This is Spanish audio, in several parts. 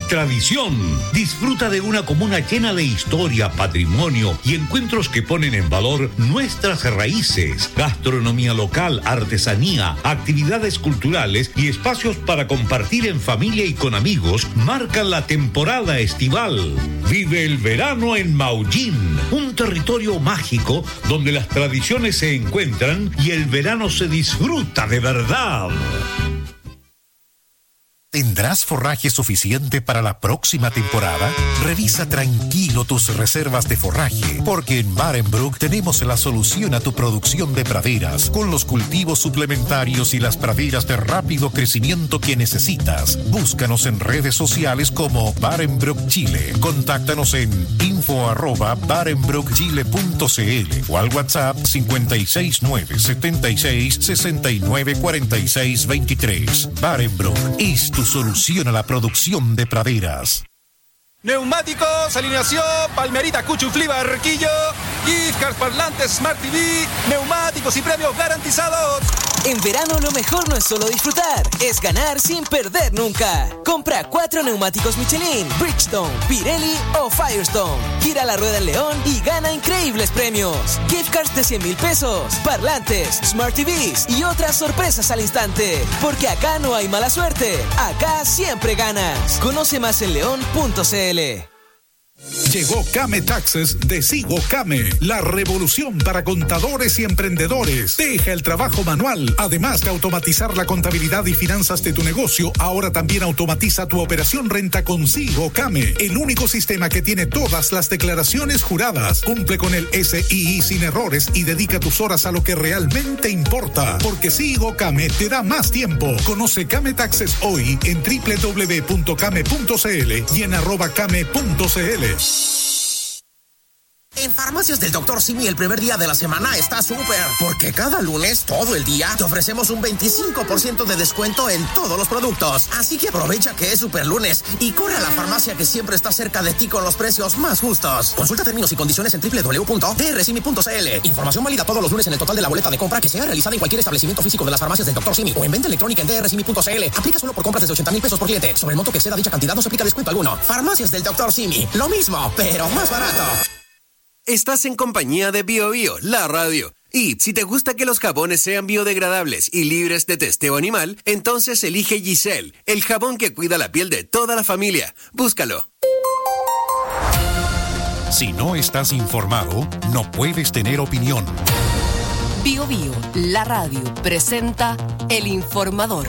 tradición. Disfruta de una comuna llena de historia, patrimonio y encuentros que ponen en valor nuestras raíces, gastronomía local, artesanía, actividades culturales y espacios para compartir en familia y con amigos marcan la temporada estival. Vive el verano en Maullín, un territorio mágico donde las tradiciones se encuentran y el verano se disfruta de verdad. ¿Tendrás forraje suficiente para la próxima temporada? Revisa tranquilo tus reservas de forraje, porque en Barenbroek tenemos la solución a tu producción de praderas, con los cultivos suplementarios y las praderas de rápido crecimiento que necesitas. Búscanos en redes sociales como Barenbroek Chile. Contáctanos en info@barenbroekchile.cl o al WhatsApp 56976694623. Barenbroek es tu solución a la producción de praderas. Neumáticos, alineación, Palmerita, Cuchuflí, Barquillo, gift cards, parlantes, Smart TV, neumáticos y premios garantizados. En verano lo mejor no es solo disfrutar, es ganar sin perder nunca. Compra 4 neumáticos Michelin, Bridgestone, Pirelli o Firestone. Gira la rueda en León y gana increíbles premios. Gift cards de 100,000 pesos, parlantes, Smart TVs y otras sorpresas al instante. Porque acá no hay mala suerte, acá siempre ganas. Conoce más en león.cl. Llegó Came Taxes de Sigo Came, la revolución para contadores y emprendedores. Deja el trabajo manual. Además de automatizar la contabilidad y finanzas de tu negocio, ahora también automatiza tu operación renta con Sigo Came, el único sistema que tiene todas las declaraciones juradas. Cumple con el SII sin errores y dedica tus horas a lo que realmente importa, porque Sigo Came te da más tiempo. Conoce Came Taxes hoy en www.came.cl y en @came.cl. En Farmacias del Dr. Simi el primer día de la semana está súper, porque cada lunes, todo el día, te ofrecemos un 25% de descuento en todos los productos. Así que aprovecha que es super lunes y corre a la farmacia que siempre está cerca de ti con los precios más justos. Consulta términos y condiciones en www.drsimi.cl. Información válida todos los lunes en el total de la boleta de compra que sea realizada en cualquier establecimiento físico de las Farmacias del Dr. Simi o en venta electrónica en drsimi.cl. Aplica solo por compras desde 80,000 pesos por cliente. Sobre el monto que exceda dicha cantidad no se aplica descuento alguno. Farmacias del Dr. Simi. Lo mismo, pero más barato. Estás en compañía de Bio Bio, la radio. Y si te gusta que los jabones sean biodegradables y libres de testeo animal, entonces elige Giselle, el jabón que cuida la piel de toda la familia. Búscalo. Si no estás informado, no puedes tener opinión. Bio Bio, la radio, presenta El Informador.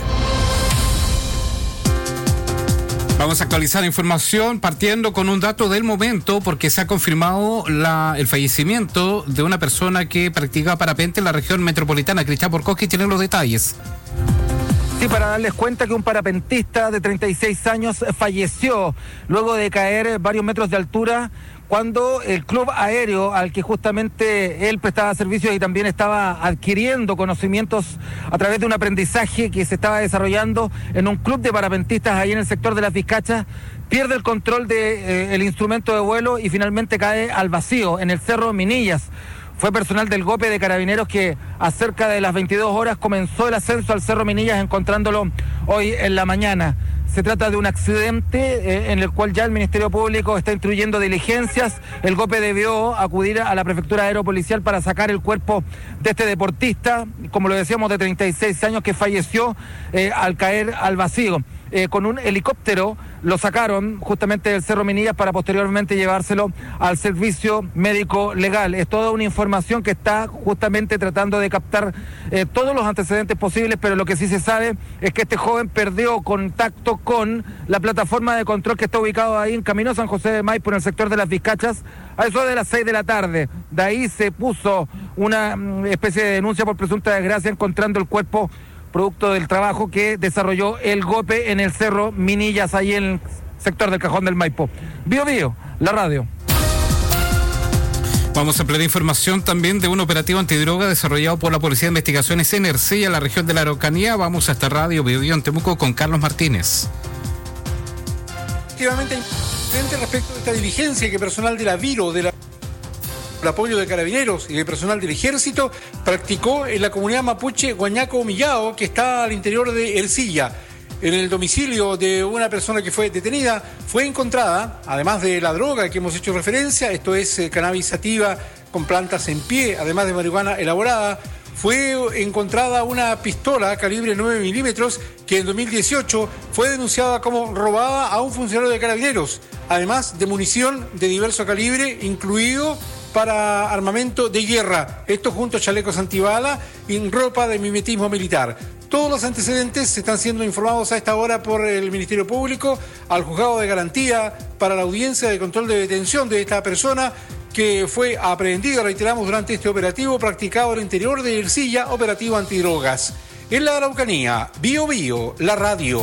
Vamos a actualizar la información partiendo con un dato del momento porque se ha confirmado el fallecimiento de una persona que practicaba parapente en la región metropolitana. Cristian Borkowski tiene los detalles. Sí, para darles cuenta que un parapentista de 36 años falleció luego de caer varios metros de altura cuando el club aéreo al que justamente él prestaba servicios y también estaba adquiriendo conocimientos a través de un aprendizaje que se estaba desarrollando en un club de parapentistas ahí en el sector de Las Vizcachas, pierde el control del instrumento de vuelo y finalmente cae al vacío en el Cerro Minillas. Fue personal del GOPE de Carabineros que a cerca de las 22 horas comenzó el ascenso al Cerro Minillas, encontrándolo hoy en la mañana. Se trata de un accidente en el cual ya el Ministerio Público está instruyendo diligencias. El GOPE debió acudir a la Prefectura Aeropolicial para sacar el cuerpo de este deportista, como lo decíamos, de 36 años, que falleció al caer al vacío. Con un helicóptero lo sacaron justamente del Cerro Minillas para posteriormente llevárselo al servicio médico legal. Es toda una información que está justamente tratando de captar todos los antecedentes posibles, pero lo que sí se sabe es que este joven perdió contacto con la plataforma de control que está ubicado ahí en Camino San José de Maipo, en el sector de Las Vizcachas, a eso de las 6 de la tarde. De ahí se puso una especie de denuncia por presunta desgracia, encontrando el cuerpo producto del trabajo que desarrolló el GOPE en el Cerro Minillas, ahí en el sector del Cajón del Maipo. Bio Bio, la radio. Vamos a ampliar información también de un operativo antidroga desarrollado por la Policía de Investigaciones en Ercilla, la región de la Araucanía. Vamos a esta radio Bio Bio en Temuco con Carlos Martínez. Efectivamente, respecto de esta diligencia que personal de la Viro, el apoyo de Carabineros y de personal del Ejército practicó en la comunidad mapuche Guañaco Millao, que está al interior de Ercilla. en el domicilio de una persona que fue detenida, fue encontrada, además de la droga que hemos hecho referencia, esto es cannabis sativa con plantas en pie, además de marihuana elaborada, fue encontrada una pistola calibre 9 milímetros que en 2018 fue denunciada como robada a un funcionario de Carabineros, además de munición de diverso calibre, incluido para armamento de guerra, esto junto a chalecos antibala y ropa de mimetismo militar. Todos los antecedentes están siendo informados a esta hora por el Ministerio Público al Juzgado de Garantía para la audiencia de control de detención de esta persona que fue aprehendida, reiteramos, durante este operativo practicado al interior de Ercilla, operativo antidrogas. En la Araucanía, Bio Bio, la radio.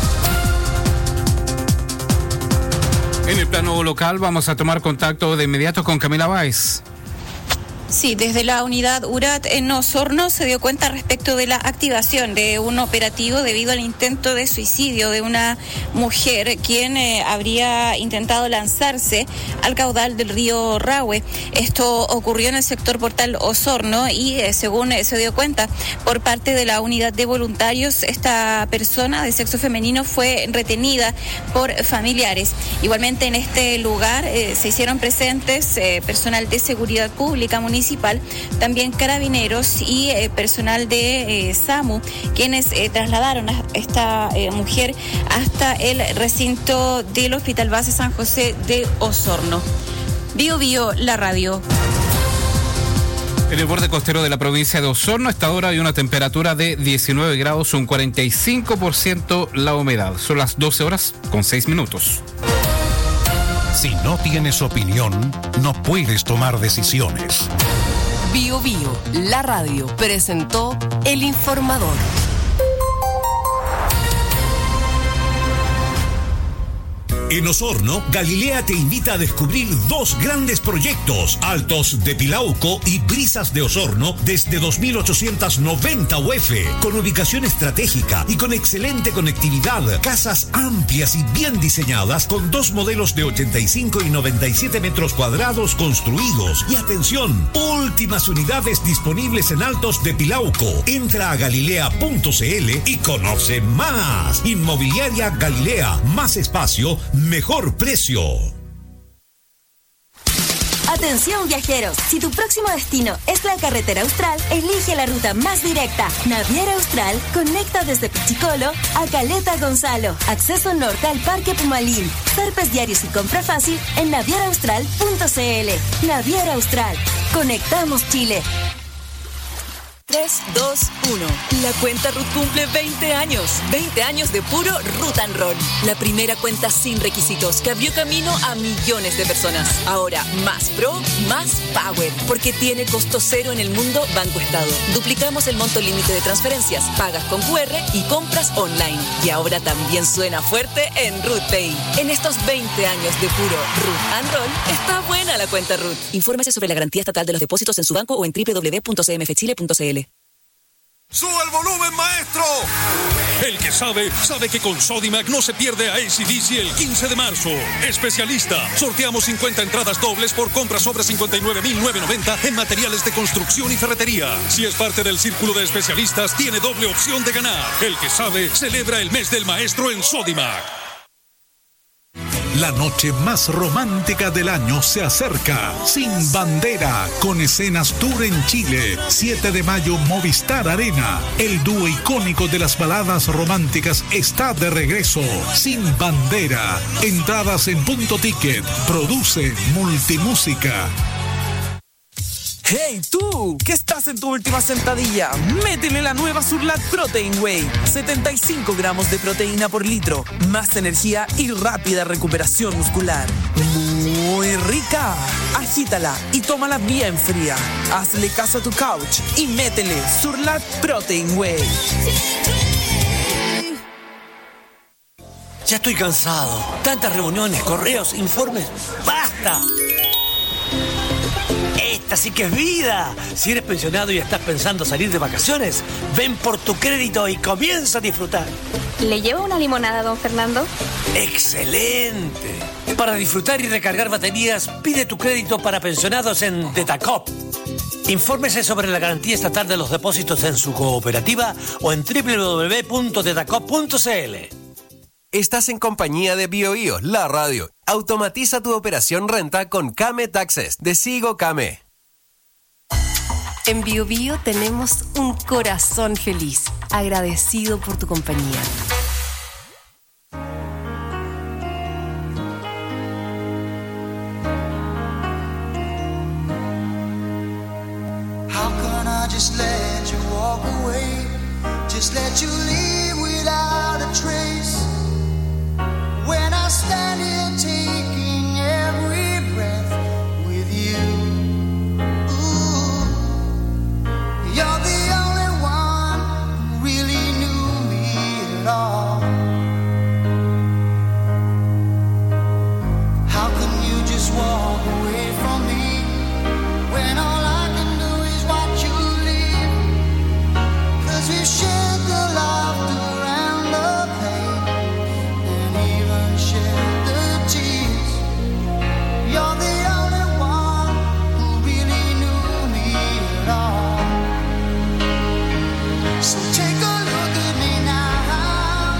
En el plano local vamos a tomar contacto de inmediato con Camila Báez. Sí, desde la unidad URAT en Osorno se dio cuenta respecto de la activación de un operativo debido al intento de suicidio de una mujer quien habría intentado lanzarse al caudal del río Rahue. Esto ocurrió en el sector Portal Osorno y según se dio cuenta por parte de la unidad de voluntarios, esta persona de sexo femenino fue retenida por familiares. Igualmente en este lugar se hicieron presentes personal de seguridad pública municipal, también carabineros y personal de SAMU, quienes trasladaron a esta mujer hasta el recinto del Hospital Base San José de Osorno. Bio Bio, la radio. En el borde costero de la provincia de Osorno, a esta hora hay una temperatura de 19 grados, un 45% la humedad. Son las 12 horas con 6 minutos. Si no tienes opinión, no puedes tomar decisiones. Bio Bio, la radio, presentó El Informador. En Osorno, Galilea te invita a descubrir 2 grandes proyectos, Altos de Pilauco y Brisas de Osorno, desde 2.890 UF, con ubicación estratégica y con excelente conectividad, casas amplias y bien diseñadas, con 2 modelos de 85 y 97 metros cuadrados construidos. Y atención, últimas unidades disponibles en Altos de Pilauco. Entra a galilea.cl y conoce más. Inmobiliaria Galilea, más espacio, mejor precio. Atención viajeros, si tu próximo destino es la carretera austral, elige la ruta más directa. Naviera Austral conecta desde Pichicolo a Caleta Gonzalo. Acceso norte al Parque Pumalín. Zarpes diarios y compra fácil en navieraaustral.cl. Naviera Austral. Conectamos Chile. 3, 2, 1. La cuenta Ruth cumple 20 años. 20 años de puro Ruth and Roll. La primera cuenta sin requisitos que abrió camino a millones de personas. Ahora, más pro, más power. Porque tiene costo cero en el mundo Banco Estado. Duplicamos el monto límite de transferencias, pagas con QR y compras online. Y ahora también suena fuerte en Ruth Pay. En estos 20 años de puro Ruth and Roll, está buena la cuenta Ruth. Infórmese sobre la garantía estatal de los depósitos en su banco o en www.cmfchile.cl. ¡Sube el volumen, maestro! El que sabe, sabe que con Sodimac no se pierde a AC/DC el 15 de marzo. Especialista, sorteamos 50 entradas dobles por compras sobre 59.990 en materiales de construcción y ferretería. Si es parte del círculo de especialistas, tiene doble opción de ganar. El que sabe, celebra el mes del maestro en Sodimac. La noche más romántica del año se acerca. Sin Bandera, con escenas tour en Chile. 7 de mayo, Movistar Arena. El dúo icónico de las baladas románticas está de regreso. Sin Bandera. Entradas en Punto Ticket. Produce Multimúsica. ¡Hey tú! ¿Qué estás en tu última sentadilla? Métele la nueva Surlat Protein Whey. 75 gramos de proteína por litro. Más energía y rápida recuperación muscular. Muy rica. Agítala y tómala bien fría. Hazle caso a tu couch y métele Surlat Protein Whey. Ya estoy cansado. Tantas reuniones, correos, informes. ¡Basta! Esta sí que es vida. Si eres pensionado y estás pensando salir de vacaciones, ven por tu crédito y comienza a disfrutar. ¿Le llevo una limonada, don Fernando? ¡Excelente! Para disfrutar y recargar baterías, pide tu crédito para pensionados en Detacop. Infórmese sobre la garantía estatal de los depósitos en su cooperativa o en www.tetacop.cl. Estás en compañía de BioBio, la radio. Automatiza tu operación renta con Kame Taxes de Sigo Kame. En BioBio tenemos un corazón feliz, agradecido por tu compañía. How can I just let you walk away? Just let you leave without a trace. When I stand here taking every breath with you. Ooh, you're the only one who really knew me at all. How can you just walk away from me when all I can do is watch you leave? 'Cause we've shared the laughter and the pain, and even shared the tears. You're the only one who really knew me at all. So take a look at me now.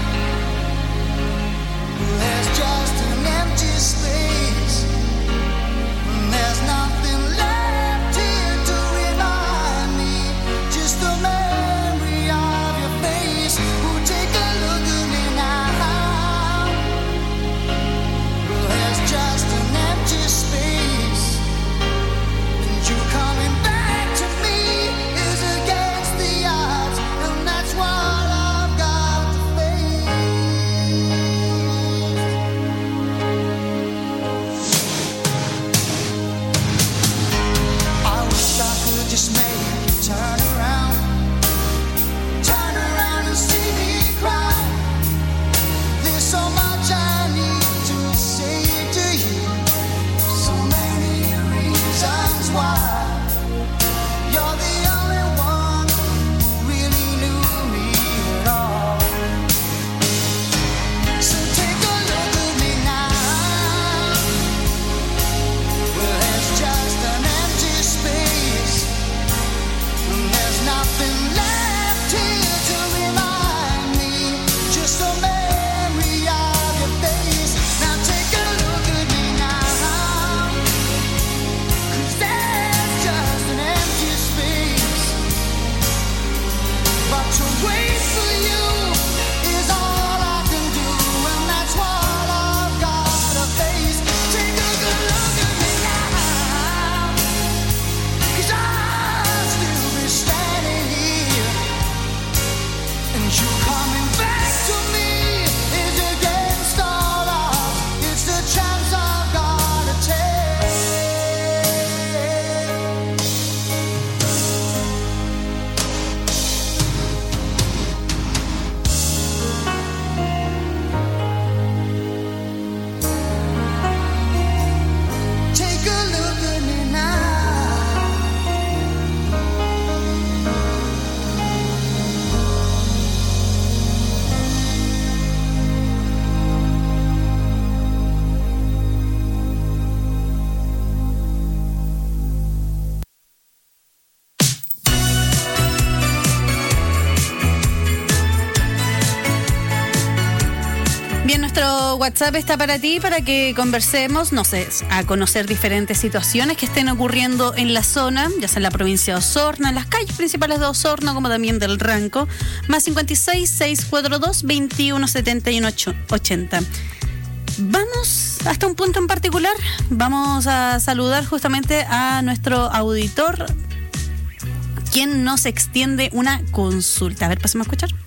There's just an empty space. There's nothing left here to remind me. Just the memory of your face. Oh, take a look at me now. There's just an empty space. And you coming back to me is against the odds. And that's what I've got to face. I wish I could just make you turn around and see me cry. There's so much I need to say to you, so many reasons why. You're the only one who really knew me at all. So take a look at me now. Well, there's just an empty space. There's nothing left here to remind me. Just a memory of your face. Now take a look at me now. 'Cause there's just an empty space. But to wait for you is all I can do, and that's what I've got to face. Take a good look at me now. 'Cause I'll still be standing here, and you coming back to me is against all odds. It's the chance I've got to take. Take a look at me now. Bien, nuestro WhatsApp está para ti, para que conversemos, no sé, a conocer diferentes situaciones que estén ocurriendo en la zona, ya sea en la provincia de Osorno, en las calles principales de Osorno, como también del Ranco, más 56 642 21 71 80. Vamos hasta un punto en particular, vamos a saludar justamente a nuestro auditor, quien nos extiende una consulta. A ver, pasemos a escuchar.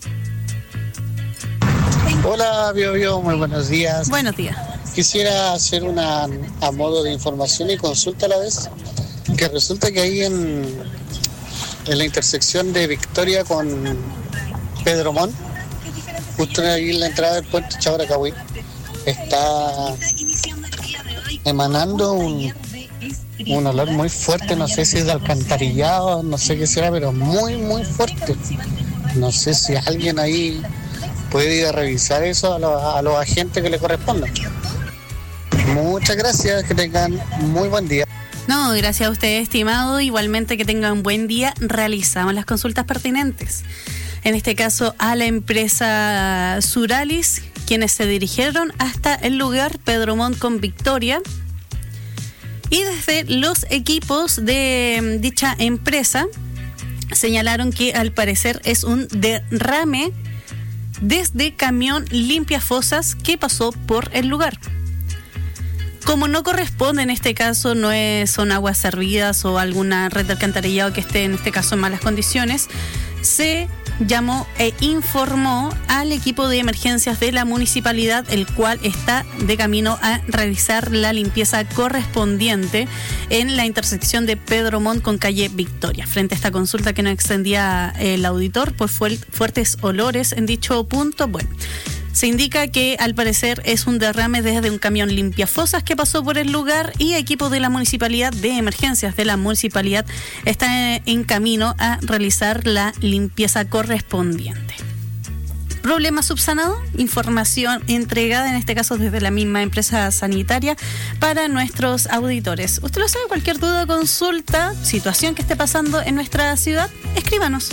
Hola, BioBio, muy buenos días. Buenos días. Quisiera hacer una a modo de información y consulta a la vez, que resulta que ahí en la intersección de Victoria con Pedro Montt, justo ahí en la entrada del puente Chabracahuí, está emanando un olor muy fuerte, no sé si es de alcantarillado, no sé qué será, pero muy, muy fuerte. No sé si alguien ahí puede ir a revisar eso a los agentes que le correspondan. Muchas gracias, que tengan muy buen día. No, gracias a usted, estimado. Igualmente que tengan un buen día. Realizamos las consultas pertinentes. En este caso a la empresa Suralis, quienes se dirigieron hasta el lugar Pedro Montt con Victoria. Y desde los equipos de dicha empresa señalaron que al parecer es un derrame desde camión limpia fosas que pasó por el lugar. Como no corresponde en este caso, son aguas servidas o alguna red de alcantarillado que esté en este caso en malas condiciones, se llamó e informó al equipo de emergencias de la municipalidad, el cual está de camino a realizar la limpieza correspondiente en la intersección de Pedro Montt con calle Victoria. Frente a esta consulta que nos extendía el auditor por fuertes olores en dicho punto, bueno, se indica que al parecer es un derrame desde un camión limpiafosas que pasó por el lugar y equipo de la municipalidad de emergencias de la municipalidad está en camino a realizar la limpieza correspondiente. Problema subsanado, información entregada en este caso desde la misma empresa sanitaria para nuestros auditores. Usted lo sabe, cualquier duda, consulta, situación que esté pasando en nuestra ciudad, escríbanos.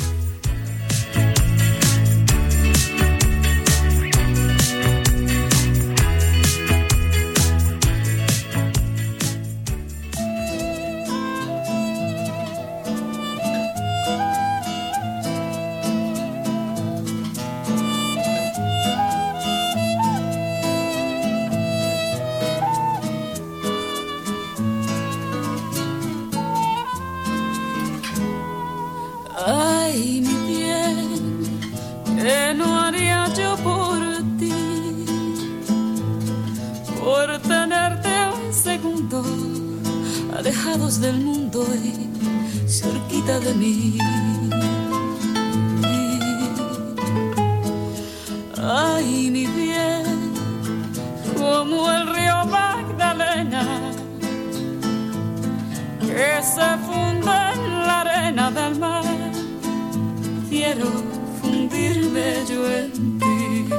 Ay, mi bien, ¿qué no haría yo por ti? Por tenerte un segundo alejados del mundo y cerquita de mí. Ay, mi bien, como el río Magdalena que se funde en la arena del mar, quiero fundirme yo en ti.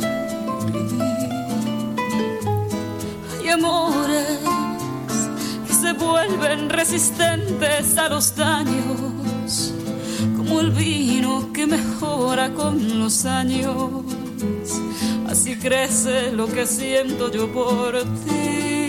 Hay amores que se vuelven resistentes a los daños, como el vino que mejora con los años. Así crece lo que siento yo por ti.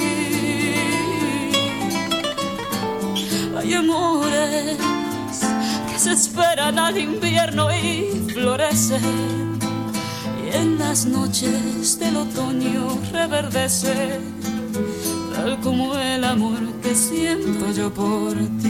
Hay amores que se esperan al invierno y florecen, y en las noches del otoño reverdece, tal como el amor que siento yo por ti.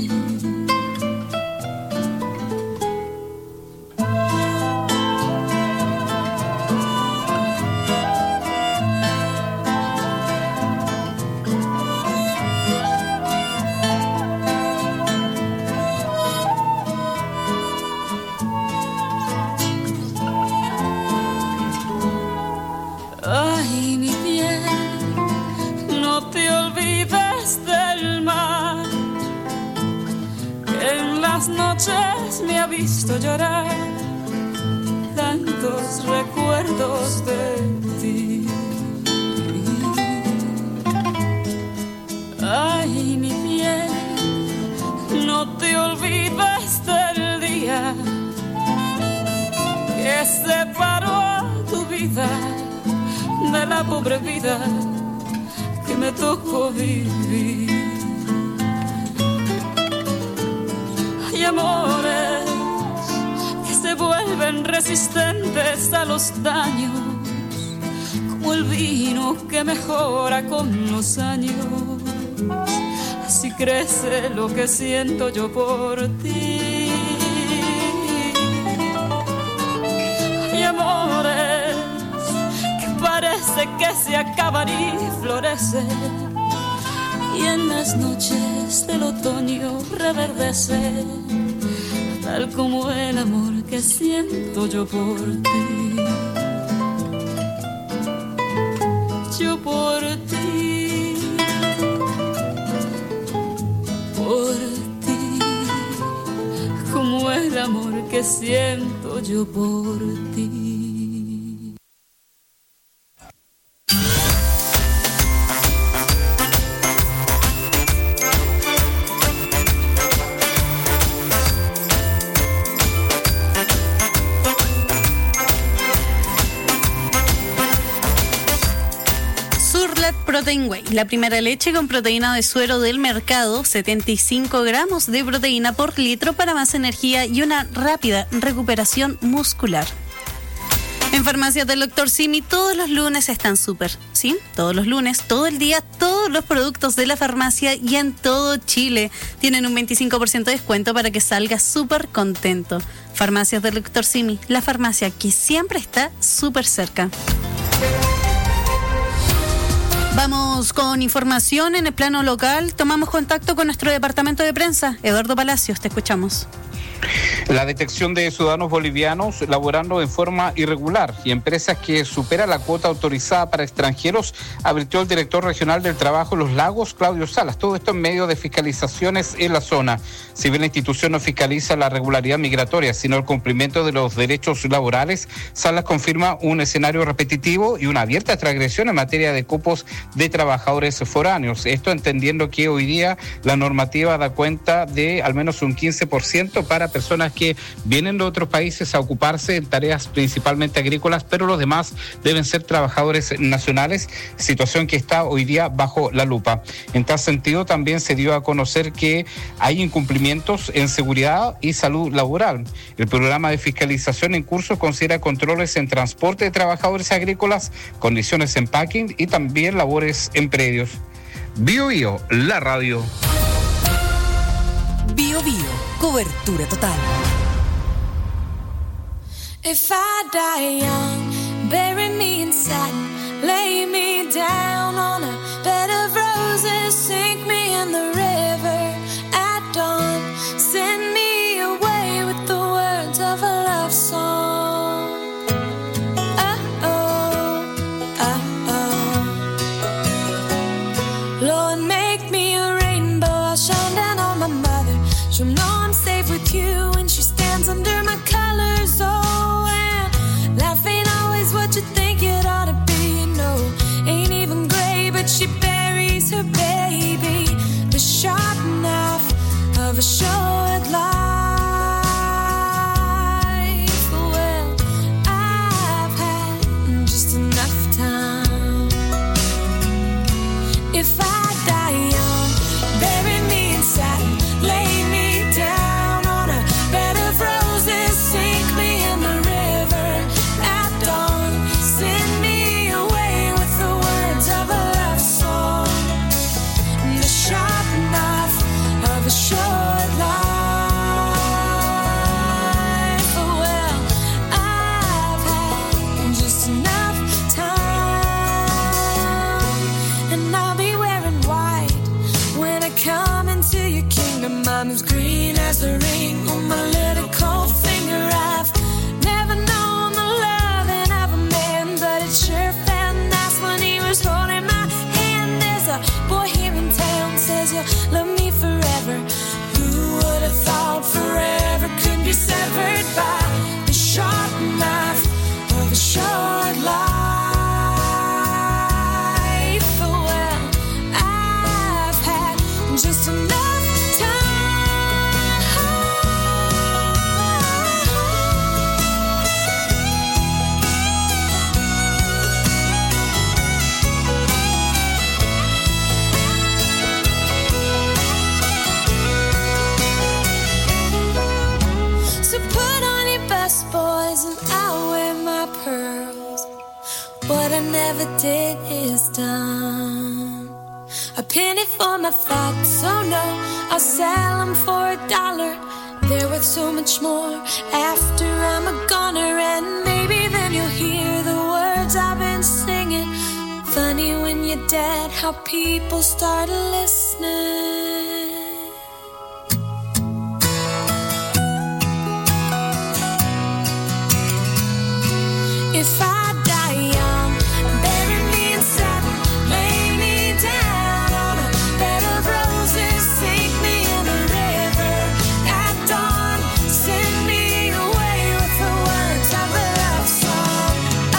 Ay, mi piel, no te olvides del mar, que en las noches me ha visto llorar tantos recuerdos de ti. Ay, mi piel, no te olvides del día que separó a tu vida de la pobre vida que me tocó vivir. Hay amores que se vuelven resistentes a los daños, como el vino que mejora con los años. Así crece lo que siento yo por ti. Hay amores parece que se acaban y florecen, y en las noches del otoño reverdece, tal como el amor que siento yo por ti. Yo por ti, por ti, como el amor que siento yo por ti. Protein Whey, la primera leche con proteína de suero del mercado, 75 gramos de proteína por litro para más energía y una rápida recuperación muscular. En Farmacias del Dr. Simi todos los lunes están súper, ¿sí? Todos los lunes, todo el día, todos los productos de la farmacia y en todo Chile tienen un 25% de descuento para que salgas súper contento. Farmacias del Dr. Simi, la farmacia que siempre está súper cerca. Vamos con información en el plano local. Tomamos contacto con nuestro departamento de prensa. Eduardo Palacios, te escuchamos. La detección de ciudadanos bolivianos laborando en forma irregular y empresas que supera la cuota autorizada para extranjeros, advirtió el director regional del trabajo Los Lagos, Claudio Salas. Todo esto en medio de fiscalizaciones en la zona. Si bien la institución no fiscaliza la regularidad migratoria, sino el cumplimiento de los derechos laborales, Salas confirma un escenario repetitivo y una abierta transgresión en materia de cupos de trabajadores foráneos. Esto entendiendo que hoy día la normativa da cuenta de al menos un 15% para personas que vienen de otros países a ocuparse en tareas principalmente agrícolas, pero los demás deben ser trabajadores nacionales, situación que está hoy día bajo la lupa. En tal sentido, también se dio a conocer que hay incumplimientos en seguridad y salud laboral. El programa de fiscalización en curso considera controles en transporte de trabajadores agrícolas, condiciones en packing y también labores en predios. Bio Bio, la radio. Bio Bio, cobertura total. If I die young, bury me in satin, lay me down on a bed of roses, sink me in the river at dawn, send me away with the words of a love song. Lord, make me a rainbow, I'll shine down on my mother. She'll know I'm safe with you when she stands under my colors. Oh, and life ain't always what you think it ought to be. You know, ain't even gray, but she buries her baby. The sharp knife of a short life. Well, I've had just enough time. If I die young, bury me in satin, lay me down on a bed of roses, sink me in the river at dawn, send me away with the words of a love song, the sharp knife of a short life. Well, I've had just enough time, and I'll be wearing white when I come into your kingdom. I'm as green as the ring on my little cold finger. I've never known the loving of a man, but it sure felt nice when he was holding my hand. There's a boy here in town says you'll love me forever. Who would have thought forever could be severed by the sharp knife of a short life? Well, I've had just enough So put on your best boys and I'll wear my pearls. What I never did is done. A penny for my thoughts, oh no, I'll sell them for $1. They're worth so much more after I'm a goner. And maybe then you'll hear the words I've been singing. Funny when you're dead, how people start listening. If I die young, bury me in satin, lay me down on a bed of roses, sink me in the river at dawn, send me away with the words of a love song.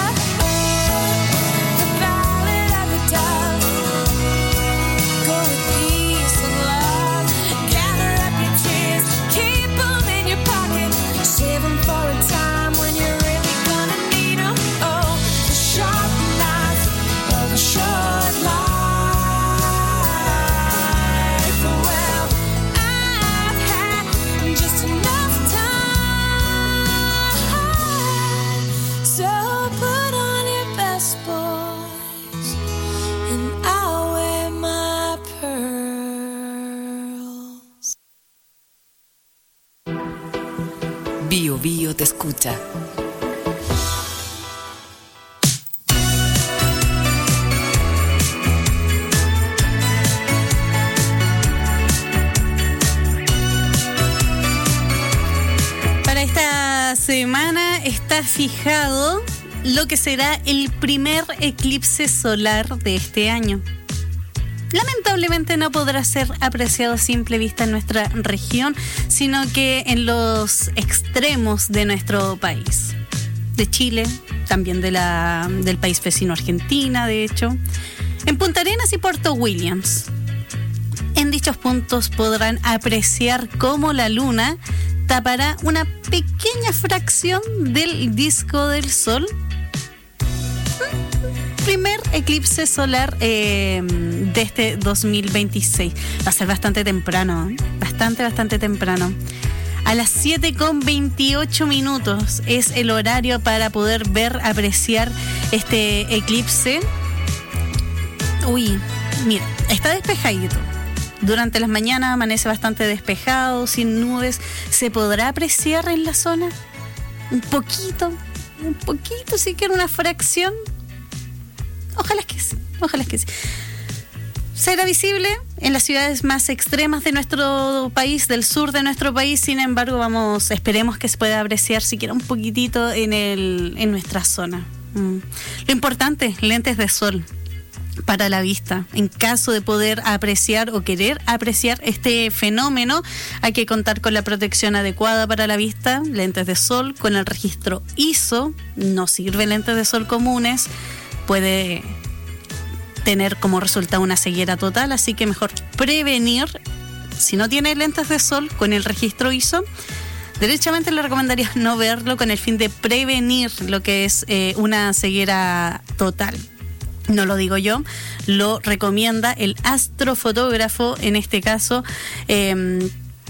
The ballad of the dove. Go with peace and love. Gather up your tears, keep them in your pocket, save them for a time when you're really gonna need them. Oh. Bio Bio te escucha. Para esta semana está fijado lo que será el primer eclipse solar de este año. Lamentablemente no podrá ser apreciado a simple vista en nuestra región, sino que en los extremos de nuestro país. De Chile, también del país vecino Argentina, de hecho. En Punta Arenas y Puerto Williams. En dichos puntos podrán apreciar cómo la luna tapará una pequeña fracción del disco del sol. Primer eclipse solar de este 2026. Va a ser bastante temprano, bastante temprano. A las 7:28 es el horario para poder ver, apreciar este eclipse. Uy, mira, está despejadito. Durante las mañanas amanece bastante despejado, sin nubes. ¿Se podrá apreciar en la zona? Un poquito, siquiera una fracción. Ojalá que sí. Será visible en las ciudades más extremas de nuestro país, del sur de nuestro país. Sin embargo, esperemos que se pueda apreciar siquiera un poquitito en nuestra zona. Lo importante, lentes de sol para la vista. En caso de poder apreciar o querer apreciar este fenómeno, hay que contar con la protección adecuada para la vista, lentes de sol con el registro ISO. No sirven lentes de sol comunes, puede tener como resultado una ceguera total, así que mejor prevenir. Si no tiene lentes de sol con el registro ISO, derechamente le recomendaría no verlo con el fin de prevenir lo que es una ceguera total. No lo digo yo, lo recomienda el astrofotógrafo, en este caso, que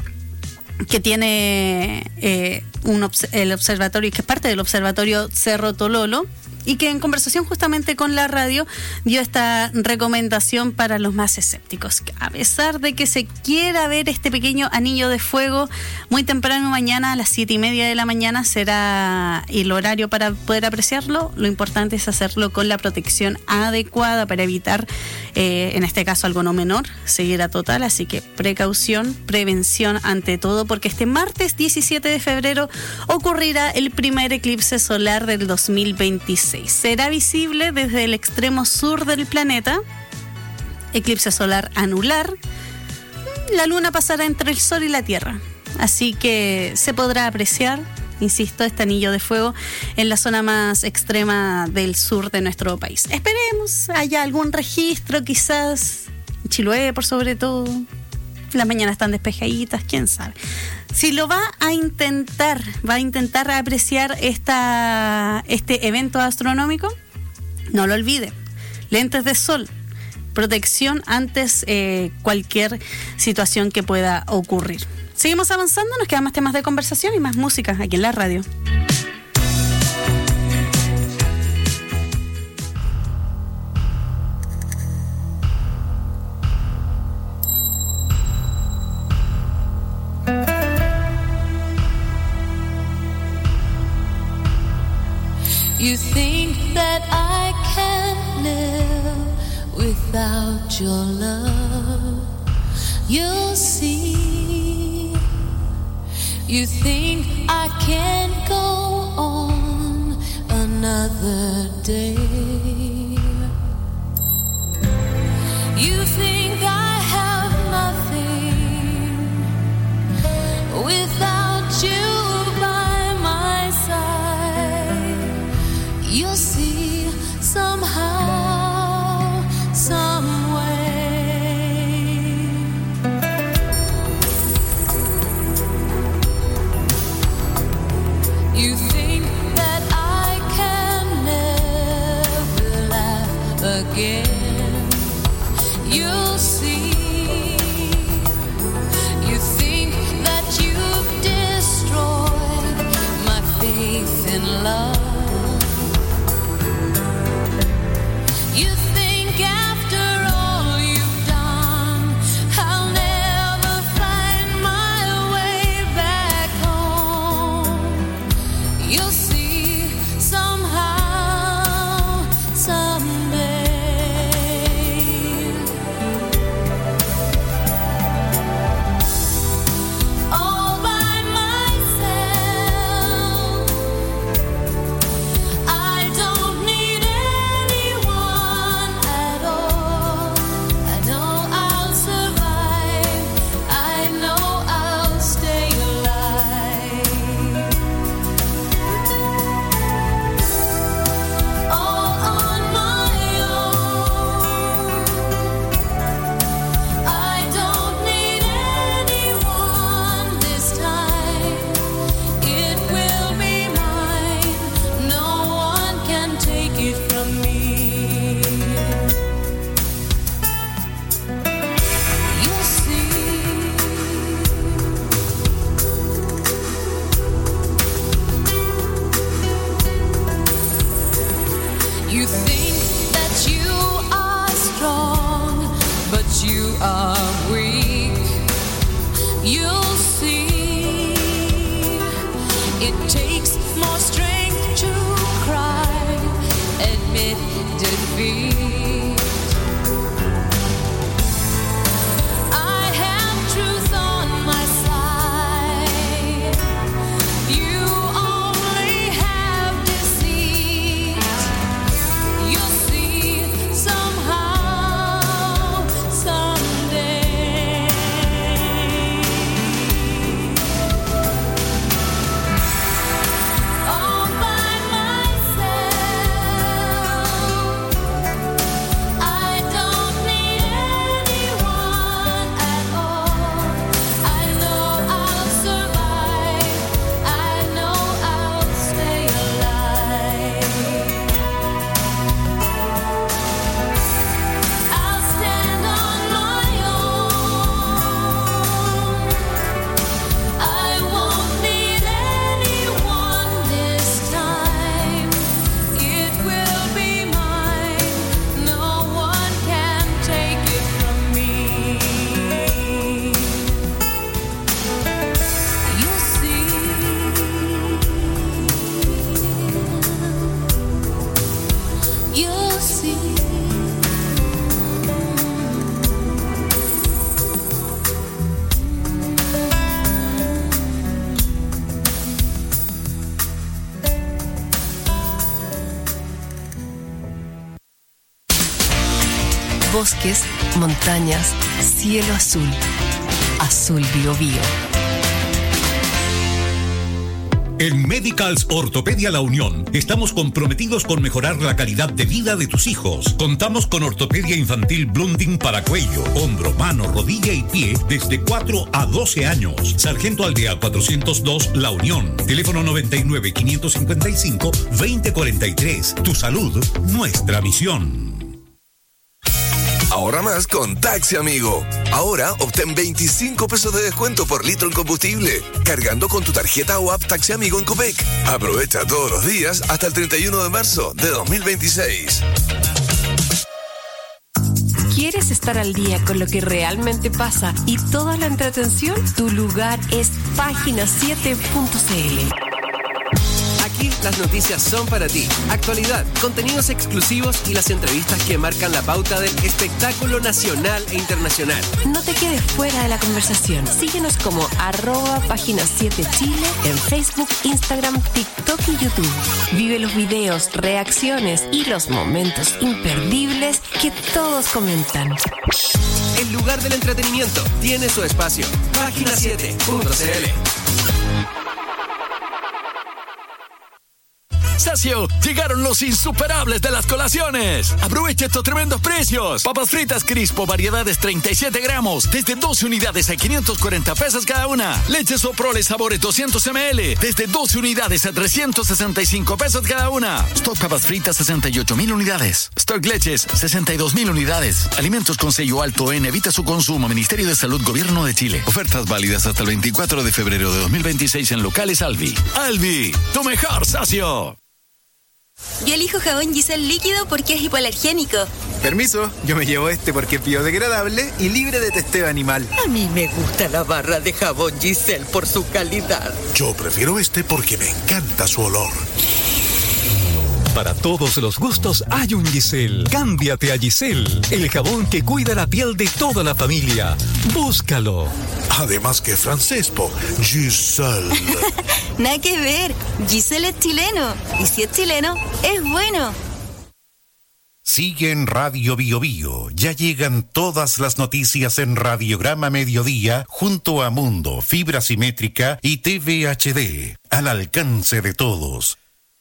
tiene el observatorio, que es parte del observatorio Cerro Tololo, y que en conversación justamente con la radio dio esta recomendación para los más escépticos. A pesar de que se quiera ver este pequeño anillo de fuego muy temprano mañana, a las 7:30 de la mañana será el horario para poder apreciarlo. Lo importante es hacerlo con la protección adecuada para evitar, en este caso algo no menor, ceguera total. Así que precaución, prevención ante todo, porque este martes 17 de febrero ocurrirá el primer eclipse solar del 2026. Será visible desde el extremo sur del planeta, eclipse solar anular. La luna pasará entre el sol y la tierra, así que se podrá apreciar, insisto, este anillo de fuego en la zona más extrema del sur de nuestro país. Esperemos haya algún registro, quizás en Chiloé por sobre todo. Las mañanas están despejaditas, quién sabe. Si lo va a intentar apreciar este evento astronómico, no lo olvide. Lentes de sol, protección antes cualquier situación que pueda ocurrir. Seguimos avanzando, nos quedan más temas de conversación y más música aquí en la radio. You think that I can't live without your love. You'll see. You think I can't go on another day. You think I have nothing without you. You'll see somehow, some way. You think that I can never laugh again. You'll see. You think that you've destroyed my faith in love. You think after all you've done, I'll never find my way back home. are weak, you'll see it takes more strength to cry, admit defeat. I have truth on my side, you only have deceit. You'll see somehow, someday. All by myself, I don't need anyone at all. I know I'll survive, I know I'll stay alive. I'll stand on my own. I won't need anyone this time. It will be mine. No one can take it from me. You'll see. You'll see. Bosques, montañas, cielo azul. Azul Biobío. En Medicals Ortopedia La Unión estamos comprometidos con mejorar la calidad de vida de tus hijos. Contamos con ortopedia infantil Blunding para cuello, hombro, mano, rodilla y pie desde 4 a 12 años. Sargento Aldea 402 La Unión. Teléfono 99 555 2043. Tu salud, nuestra misión. Ahorra más con Taxi Amigo. Ahora obtén 25 pesos de descuento por litro en combustible, cargando con tu tarjeta o app Taxi Amigo en Copec. Aprovecha todos los días hasta el 31 de marzo de 2026. ¿Quieres estar al día con lo que realmente pasa y toda la entretención? Tu lugar es página7.cl. Aquí las noticias son para ti. Actualidad, contenidos exclusivos y las entrevistas que marcan la pauta del espectáculo nacional e internacional. No te quedes fuera de la conversación. Síguenos como @página7chile en Facebook, Instagram, TikTok y YouTube. Vive los videos, reacciones y los momentos imperdibles que todos comentan. El lugar del entretenimiento tiene su espacio. Página7.cl. Sacio, llegaron los insuperables de las colaciones. Aprovecha estos tremendos precios. Papas fritas Crispo, variedades 37 gramos, desde 12 unidades a 540 pesos cada una. Leche Soprole sabores 200 ml, desde 12 unidades a 365 pesos cada una. Stock papas fritas 68,000 unidades. Stock leches 62,000 unidades. Alimentos con sello alto en evita su consumo. Ministerio de Salud, Gobierno de Chile. Ofertas válidas hasta el 24 de febrero de 2026 en locales Alvi. Alvi, tu mejor Sacio. Yo elijo jabón Giselle líquido porque es hipoalergénico. Permiso, yo me llevo este porque es biodegradable y libre de testeo animal. A mí me gusta la barra de jabón Giselle por su calidad. Yo prefiero este porque me encanta su olor. Para todos los gustos hay un Giselle. Cámbiate a Giselle, el jabón que cuida la piel de toda la familia. Búscalo. Además que francés, po. Giselle. Nada que ver. Giselle es chileno. Y si es chileno, es bueno. Sigue en Radio Bio Bio. Ya llegan todas las noticias en Radiograma Mediodía junto a Mundo, Fibra Simétrica y TV HD. Al alcance de todos.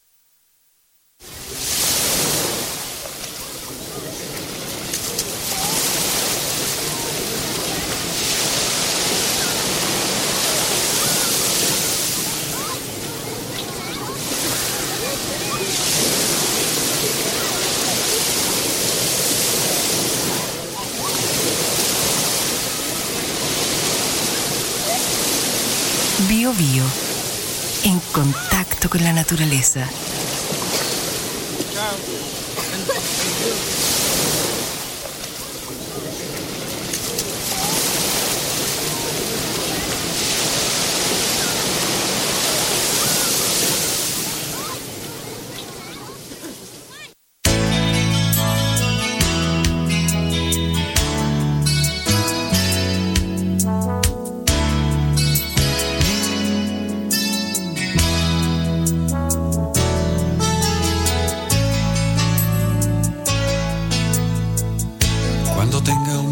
Bio Bio, en contacto con la naturaleza.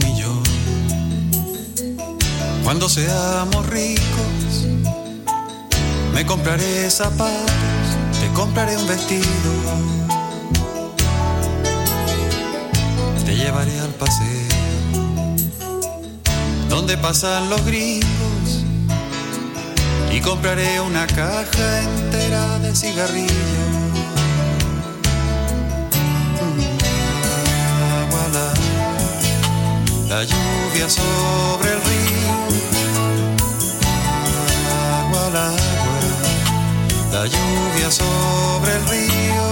millón, cuando seamos ricos, me compraré zapatos, te compraré un vestido, te llevaré al paseo donde pasan los gringos y compraré una caja entera de cigarrillos. La lluvia sobre el río, agua al agua, la lluvia sobre el río.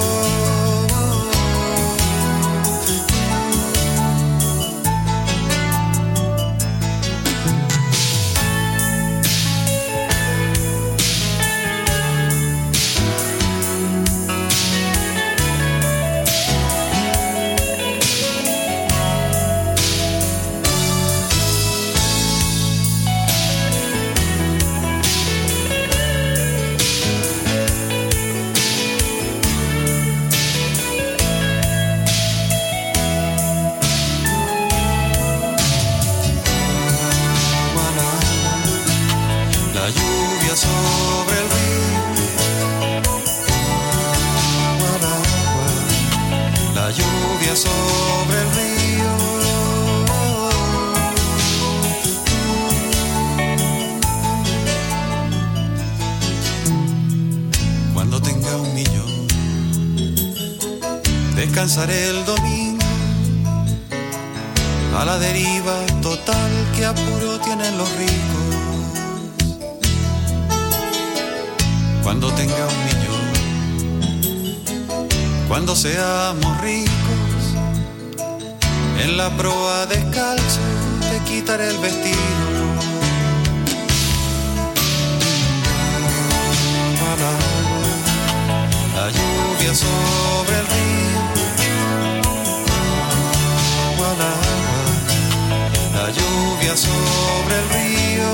Sobre el río, agua al agua, la lluvia sobre el río. Cuando tenga 1 millón, descansaré el domingo, a la deriva total, que apuro tienen los ricos. Cuando tenga 1 millón, cuando seamos ricos, en la proa descalzo te quitaré el vestido. La lluvia sobre el río, agua al agua, la lluvia sobre el río.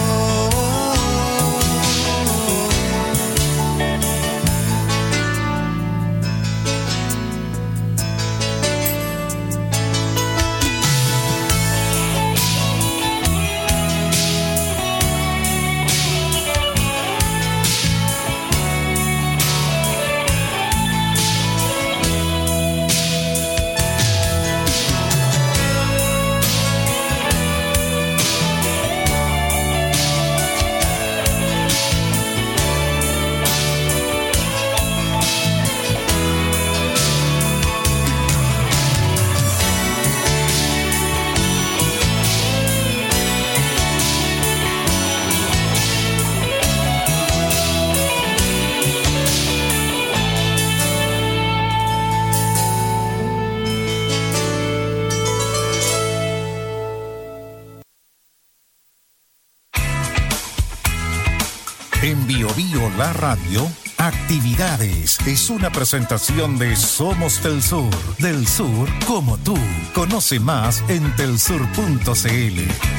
En Bio Bio La Radio, Actividades es una presentación de Somos del Sur como tú. Conoce más en telsur.cl.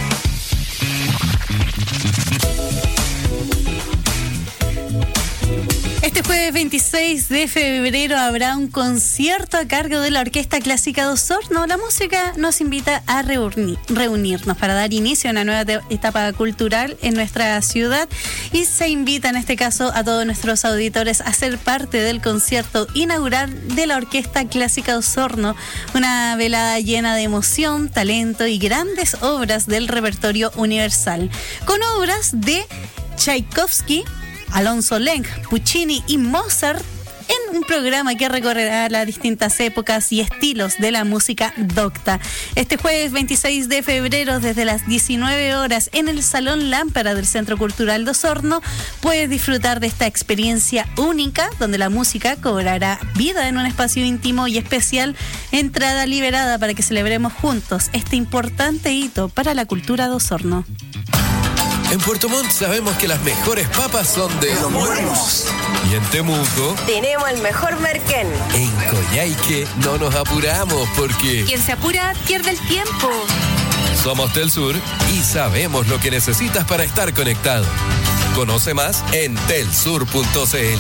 Este jueves 26 de febrero habrá un concierto a cargo de la Orquesta Clásica de Osorno. La música nos invita a reunirnos para dar inicio a una nueva etapa cultural en nuestra ciudad, y se invita en este caso a todos nuestros auditores a ser parte del concierto inaugural de la Orquesta Clásica de Osorno, una velada llena de emoción, talento y grandes obras del repertorio universal, con obras de Tchaikovsky, Alonso Lenk, Puccini y Mozart, en un programa que recorrerá las distintas épocas y estilos de la música docta. Este jueves 26 de febrero, desde las 19 horas, en el Salón Lámpara del Centro Cultural de Osorno, puedes disfrutar de esta experiencia única, donde la música cobrará vida en un espacio íntimo y especial. Entrada liberada para que celebremos juntos este importante hito para la cultura de Osorno. En Puerto Montt sabemos que las mejores papas son de Los Buenos. Y en Temuco tenemos el mejor merquén. En Coyhaique no nos apuramos porque quien se apura pierde el tiempo. Somos Telsur y sabemos lo que necesitas para estar conectado. Conoce más en telsur.cl.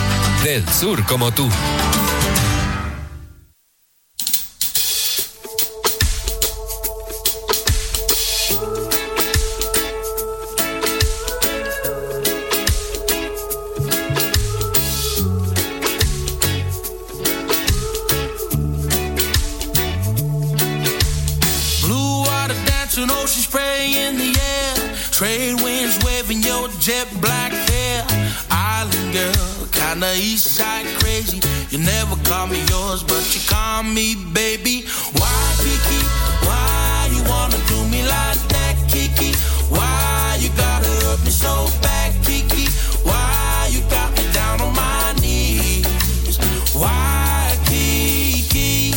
del sur como tú. an ocean spray in the air. Trade winds waving your jet black hair. Island girl, kinda east side crazy. You never call me yours, but you call me baby. Why, Kiki? Why you wanna do me like that, Kiki? Why you gotta hurt me so bad, Kiki? Why you got me down on my knees? Why, Kiki?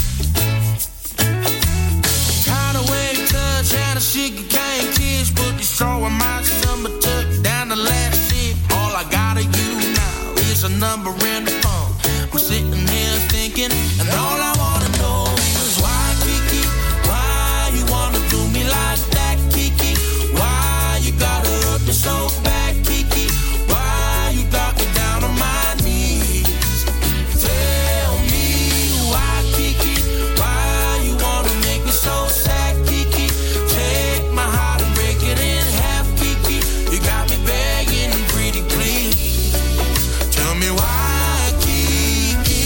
Kinda wave touch and a sugar cane kiss, but you throwing my summer tuck down the last sip. All I gotta do now is a number in the phone. I'm sitting here thinking, and all I wanna know is why, Kiki? Why you wanna do me like that, Kiki? Why you gotta hurt me so bad, Kiki? Why you got me down on my knees? Tell me why, Kiki? Why you wanna make me so sad, Kiki? Take my heart and break it in half, Kiki. You got me begging pretty please. Tell me why, Kiki?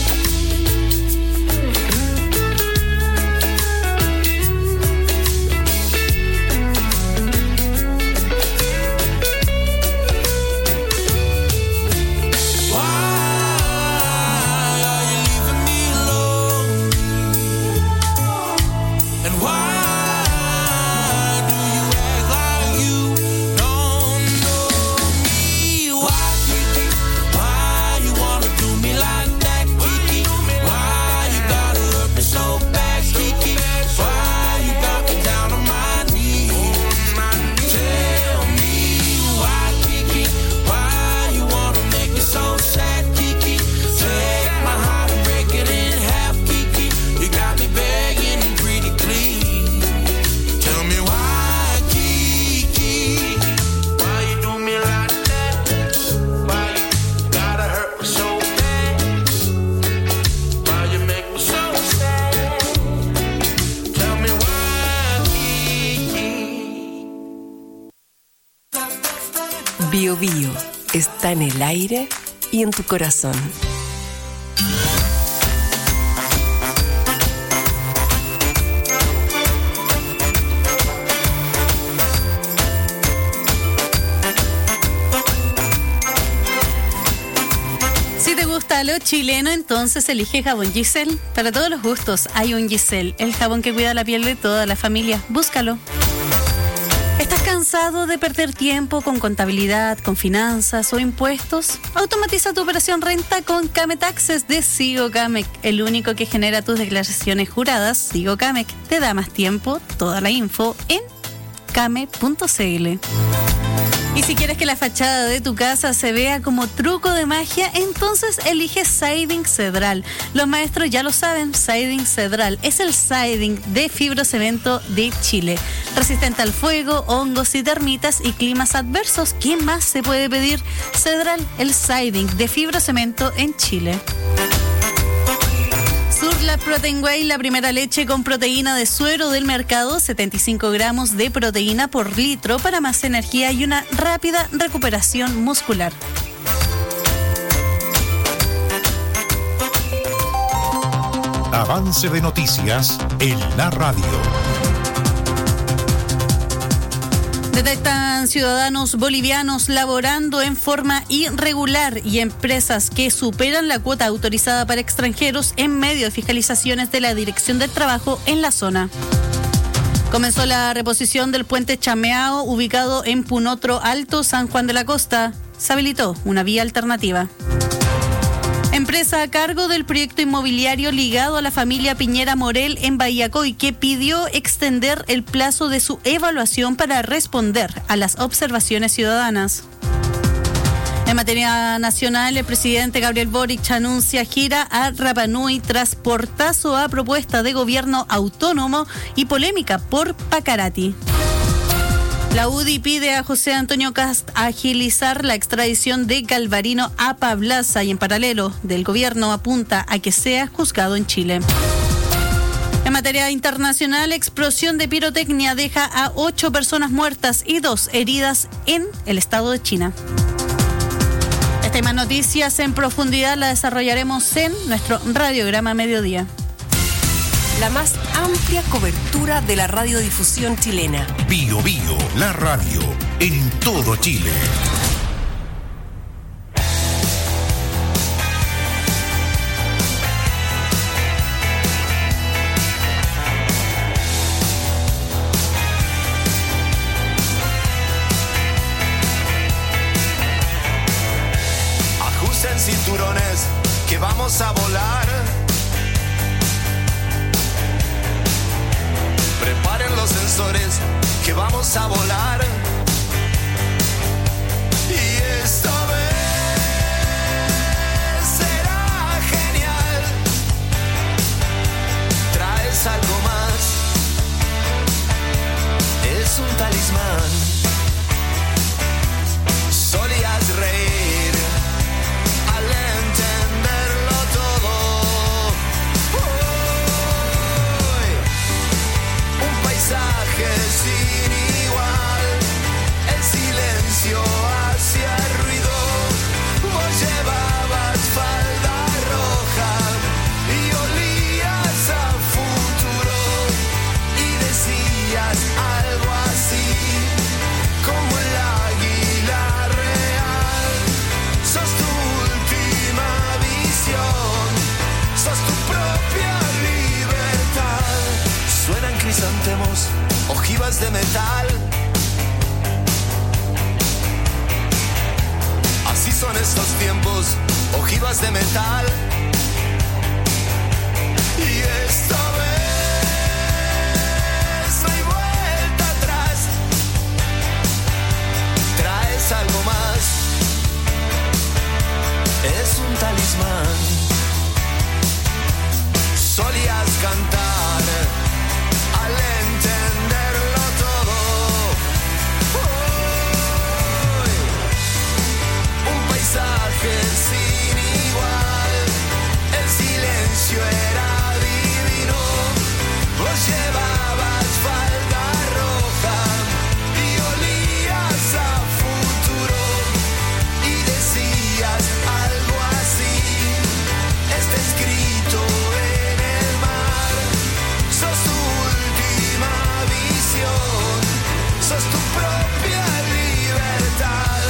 And why do you act like you don't know me? Why, Kiki? Why you wanna do me like that, Kiki? Why you gotta hurt me so bad, Kiki? Why you got me down on my knees? Tell me why, Kiki? Why you wanna make me so sad, Kiki? Take my heart and break it in half, Kiki. You got me begging pretty please. Tell me why, Kiki? Why you do me like that? Why you gotta hurt me so bad? Why you make me so sad? Tell me why, Kiki? Bio Bio está en el aire y en tu corazón. Si te gusta lo chileno, entonces elige jabón Giselle. Para todos los gustos hay un Giselle, el jabón que cuida la piel de toda la familia. Búscalo. ¿Estás cansado de perder tiempo con contabilidad, con finanzas o impuestos? Automatiza tu operación renta con Cametaxes de Sigocamec, el único que genera tus declaraciones juradas. Sigocamec te da más tiempo. Toda la info en came.cl. Y si quieres que la fachada de tu casa se vea como truco de magia, entonces elige Siding Cedral. Los maestros ya lo saben, Siding Cedral es el siding de fibrocemento de Chile. Resistente al fuego, hongos y termitas y climas adversos. ¿Qué más se puede pedir? Cedral, el siding de fibrocemento en Chile. Surla Protein Whey, la primera leche con proteína de suero del mercado, 75 gramos de proteína por litro para más energía y una rápida recuperación muscular. Avance de noticias en la radio. Detectan ciudadanos bolivianos laborando en forma irregular y empresas que superan la cuota autorizada para extranjeros en medio de fiscalizaciones de la Dirección del Trabajo en la zona. Comenzó la reposición del puente Chameao, ubicado en Punotro Alto, San Juan de la Costa. Se habilitó una vía alternativa. Empresa a cargo del proyecto inmobiliario ligado a la familia Piñera Morel en Bahiacoy, que pidió extender el plazo de su evaluación para responder a las observaciones ciudadanas. En materia nacional, el presidente Gabriel Boric anuncia gira a Rapa Nui tras portazo a propuesta de gobierno autónomo y polémica por Pacarati. La UDI pide a José Antonio Kast agilizar la extradición de Galvarino a Pablaza y en paralelo del gobierno apunta a que sea juzgado en Chile. En materia internacional, explosión de pirotecnia deja a 8 personas muertas y 2 heridas en el estado de China. Esta y más noticias en profundidad la desarrollaremos en nuestro radiograma mediodía. la más amplia cobertura de la radiodifusión chilena. Bio Bio, la radio en todo Chile. Ajusten cinturones que vamos a volar. Preparen los sensores que vamos a volar. Y esta vez será genial. Traes algo más. Es un talismán. Solías reír al entenderlo todo. Un paisaje sin igual. El silencio hacía ruido. Vos llevabas falda roja y olías a futuro. Y decías algo así como el águila real. Sos tu última visión. Sos tu propia libertad. Suenan crisantemos, ojivas de metal. Así son estos tiempos, ojivas de metal. Y esta vez no hay vuelta atrás. Traes algo más. Es un talismán. Solías cantar al entenderlo todo. Un paisaje sin igual. El silencio era divino. Vos llevabas falda roja y olías a futuro. Y decías algo así. Está escrito en el mar. Sos tu última visión. Sos tu propia libertad.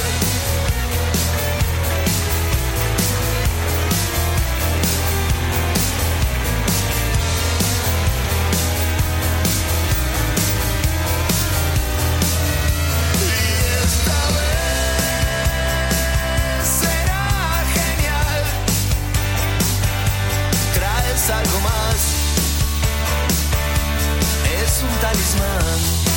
Y esta vez será genial. Traes algo más. Es un talismán.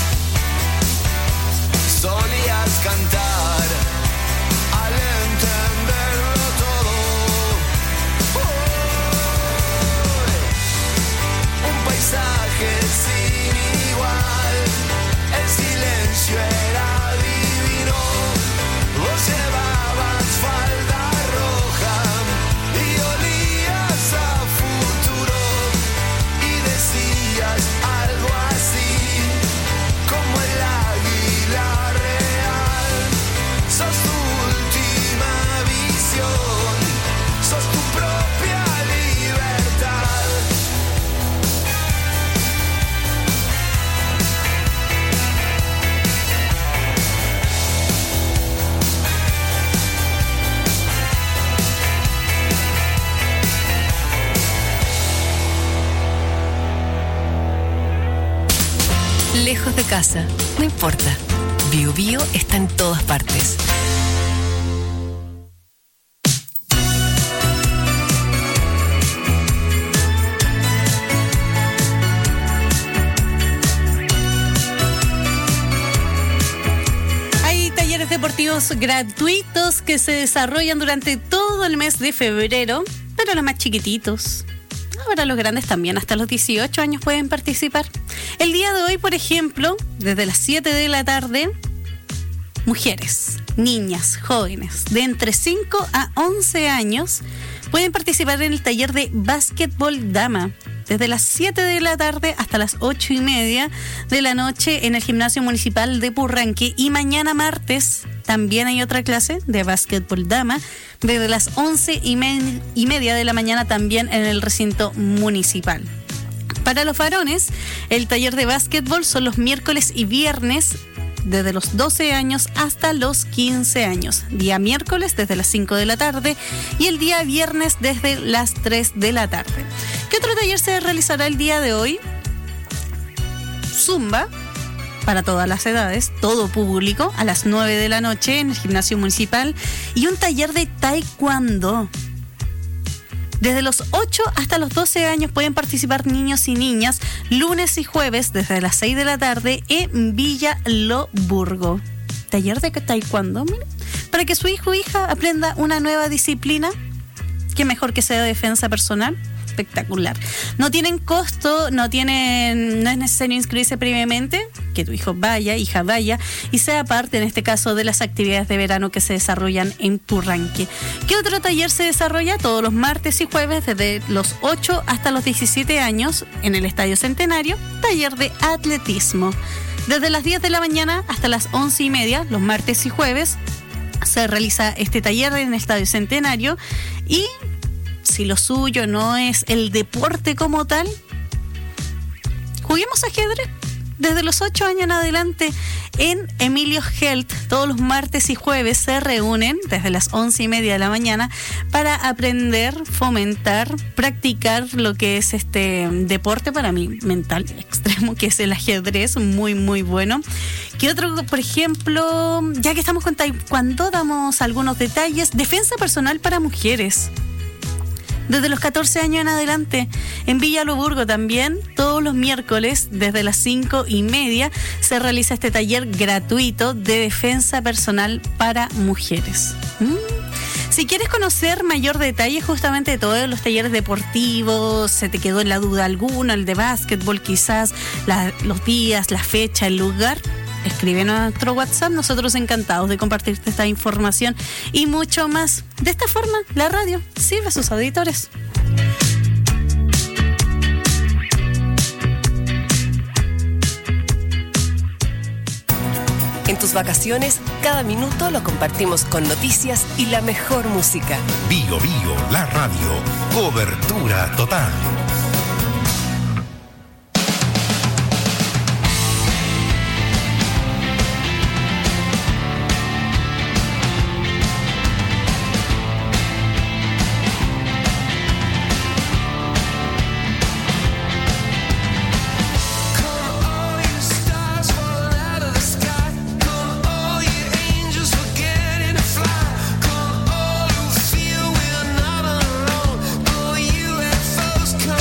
Solías cantar al entenderlo todo. Un paisaje sin igual. El silencio era divino. Vos llevabas falda roja y olías a futuro. Y decías algo así como el águila real. Sos tu última visión. Sos tu propia libertad. Lejos de casa, no importa. Bio Bio está en todas partes. Hay talleres deportivos gratuitos que se desarrollan durante todo el mes de febrero para los más chiquititos. Ahora los grandes también, hasta los 18 años pueden participar. El día de hoy, por ejemplo, desde las 7 de la tarde, mujeres, niñas, jóvenes de entre 5 a 11 años pueden participar en el taller de básquetbol dama desde las 7 de la tarde hasta las 8:30 de la noche en el Gimnasio Municipal de Purranque. Y mañana martes también hay otra clase de básquetbol dama desde las 11:30 de la mañana también en el recinto municipal. Para los varones, el taller de básquetbol son los miércoles y viernes desde los 12 años hasta los 15 años. Día miércoles desde las 5 de la tarde y el día viernes desde las 3 de la tarde. ¿Qué otro taller se realizará el día de hoy? Zumba para todas las edades, todo público, a las 9 de la noche en el gimnasio municipal, y un taller de taekwondo. Desde los 8 hasta los 12 años pueden participar niños y niñas, lunes y jueves desde las 6 de la tarde en Villa Loburgo. Taller de taekwondo, mira, para que su hijo o hija aprenda una nueva disciplina. Qué mejor que sea defensa personal. Espectacular. No tienen costo, no es necesario inscribirse previamente, que tu hijo vaya, hija vaya y sea parte en este caso de las actividades de verano que se desarrollan en Purranque. ¿Qué otro taller se desarrolla? Todos los martes y jueves desde los 8 hasta los 17 años en el Estadio Centenario, taller de atletismo. Desde las 10 de la mañana hasta las 11:30, los martes y jueves, se realiza este taller en el Estadio Centenario. Y si lo suyo no es el deporte como tal, juguemos ajedrez. Desde los 8 años en adelante en Emilio Health, todos los martes y jueves se reúnen desde las 11:30 de la mañana para aprender, fomentar, practicar lo que es este deporte para mí mental extremo, que es el ajedrez, muy muy bueno. ¿Qué otro? Por ejemplo, ya que estamos con taekwondo, damos algunos detalles. Defensa personal para mujeres. Desde los 14 años en adelante, en Villa Loburgo también, todos los miércoles, desde las 5:30, se realiza este taller gratuito de defensa personal para mujeres. Si quieres conocer mayor detalle justamente de todos los talleres deportivos, se te quedó en la duda alguna, el de básquetbol quizás, los días, la fecha, el lugar, escríbenos a nuestro WhatsApp, nosotros encantados de compartirte esta información y mucho más. De esta forma, la radio sirve a sus auditores. En tus vacaciones, cada minuto lo compartimos con noticias y la mejor música. Bio Bio, la radio. Cobertura total. Come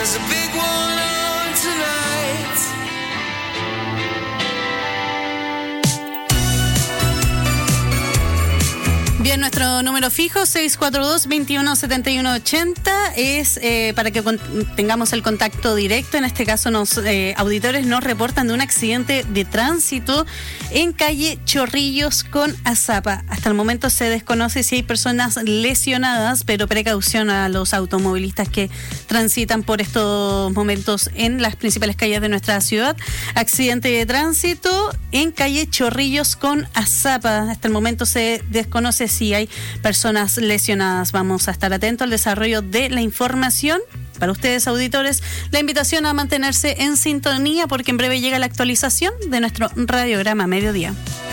There's a big one on tonight. Bien, nuestro número fijo 642-217180 es para que tengamos el contacto directo. En este caso, auditores nos reportan de un accidente de tránsito en calle Chorrillos con Azapa. Hasta el momento se desconoce si hay personas lesionadas, pero precaución a los automovilistas que transitan por estos momentos en las principales calles de nuestra ciudad. Accidente de tránsito en calle Chorrillos con Azapa. Hasta el momento se desconoce si hay personas lesionadas. Vamos a estar atentos al desarrollo de la información. Para ustedes, auditores, la invitación a mantenerse en sintonía porque en breve llega la actualización de nuestro radiograma Mediodía.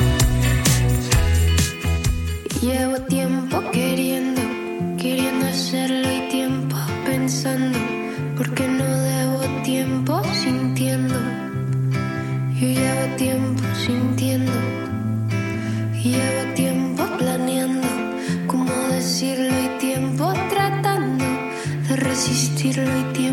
Llevo tiempo queriendo hacerlo y tiempo pensando, porque no debo tiempo sintiendo. Yo llevo tiempo sintiendo, llevo tiempo planeando cómo decirlo y tiempo tratando de resistirlo y tiempo